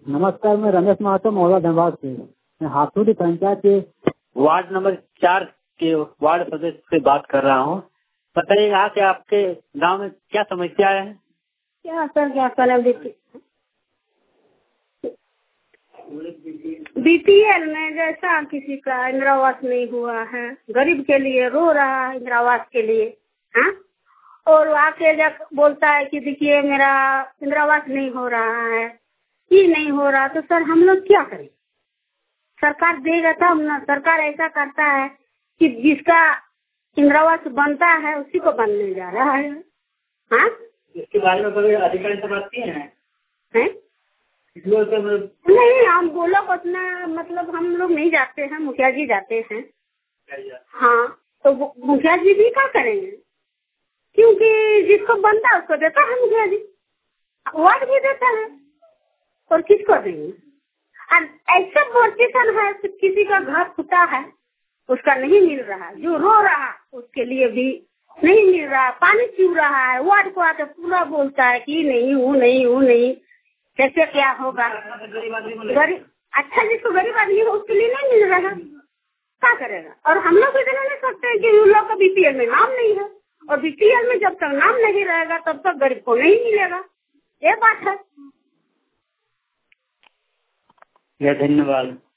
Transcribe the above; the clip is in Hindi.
नमस्कार, मैं रमेश महतो मोहल्ला धनबाद से। मैं हाथुड़ी पंचायत के वार्ड नंबर 4 के वार्ड सदस्य से बात कर रहा हूँ। बताइए यहाँ के आपके गांव में क्या समस्या है? क्या सर, क्या करें? बीपीएल में जैसा किसी का इंदिरा आवास नहीं हुआ है, गरीब के लिए रो रहा है इंदिरा आवास के लिए, हाँ? और आके जब बोलता है कि देखिए मेरा इंदिरा आवास नहीं हो रहा है, ये नहीं हो रहा, तो सर हम लोग क्या करें? सरकार देगा तब ना। सरकार ऐसा करता है कि जिसका इंदिरा आवास बनता है उसी को बनने जा रहा है, हाँ? इसके बारे में कभी अधिकारी से बात किए हैं? नहीं, हम बोलो उतना मतलब हम लोग नहीं जाते हैं, मुखिया जी जाते हैं। हाँ, तो मुखिया जी भी क्या करेंगे, क्योंकि जिसको बनता है उसको देता है मुखिया जी, वार्ड भी देता है, और किसको देंगे? और ऐसा पोजीशन है कि किसी का घर फूटा है उसका नहीं मिल रहा, जो रो रहा उसके लिए भी नहीं मिल रहा, पानी चू रहा है, वार्ड को आकर पूरा बोलता है कि नहीं हूँ नहीं हूँ नहीं, कैसे क्या होगा? गरीब अच्छा, जिसको गरीब आदमी है उसके लिए नहीं मिल रहा, क्या करेगा? और हम लोग इतना नहीं सकते हैं कि उन लोग का बीपीएल में नाम नहीं है, और बीपीएल में जब तक नाम नहीं रहेगा तब तक गरीब को नहीं मिलेगा, ये बात है। धन्यवाद।